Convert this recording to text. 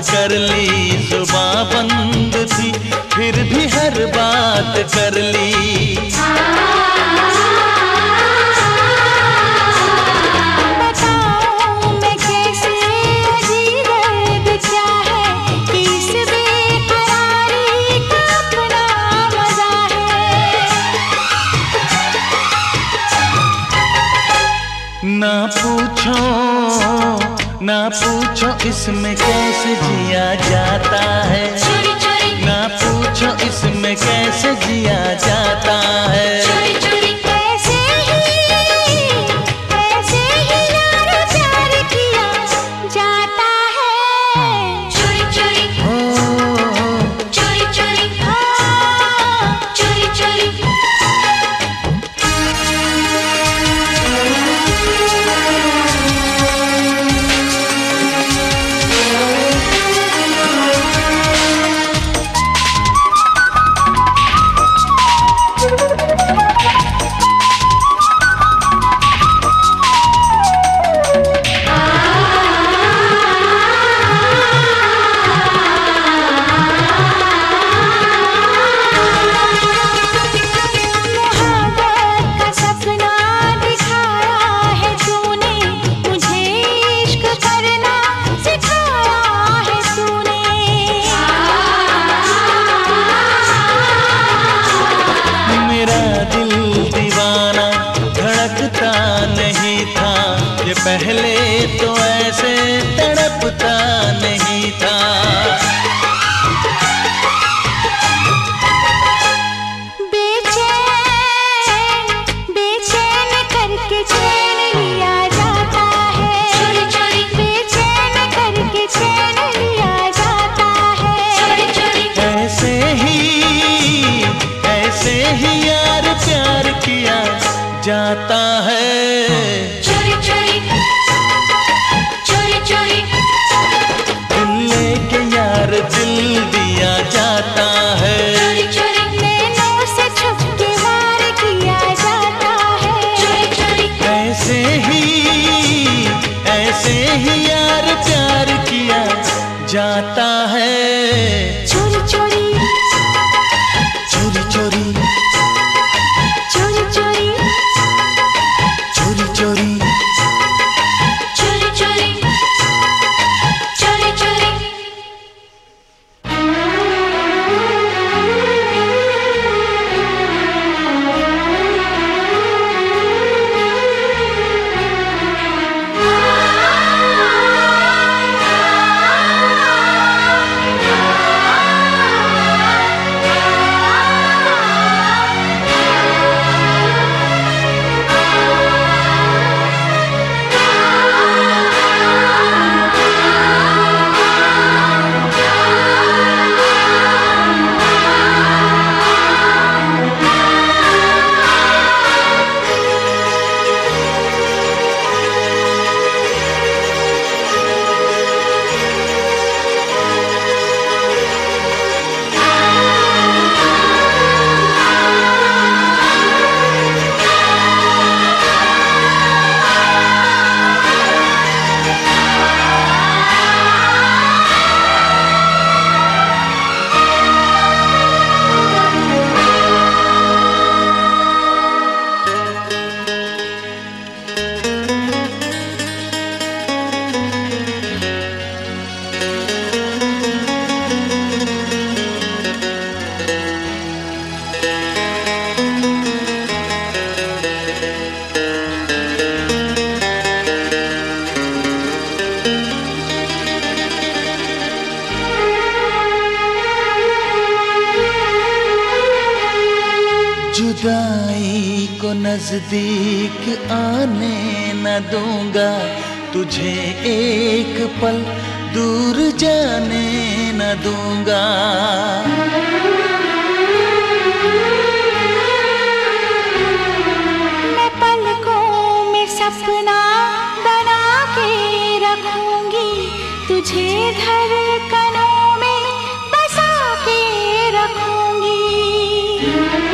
कर ली, जुबां बंद थी फिर भी हर बात कर ली। ना पूछो इसमें कैसे जिया जाता है, ना पूछो इसमें कैसे जिया जाता है। ऐसे ही यार प्यार किया जाता है। चोरी चोरी हो, चोरी चोरी हो, चोरी चोरी। पहले तो ऐसे तड़पता नहीं था। बेचैन बेचैन करके चैन लिया जाता है। चोरी चोरी बेचैन करके चैन लिया जाता है। चोरी चोरी ऐसे ही यार प्यार किया जाता है। चोरी चोरी चोरी चोरी दिल लेके यार दिल दिया जाता है। चोरी चोरी नैनों से छुप के वार किया जाता है। चोरी चोरी ऐसे ही यार प्यार किया जाता है। चोरी चोरी चोरी चोरी चोरी चोरी चोरी चोरी चोरी चोरी चोरी चोरी। जुदाई को नजदीक आने न दूंगा, तुझे एक पल दूर जाने न दूंगा। मैं पलकों में सपना बना के रखूंगी, तुझे धड़कनों में बसा के रखूंगी।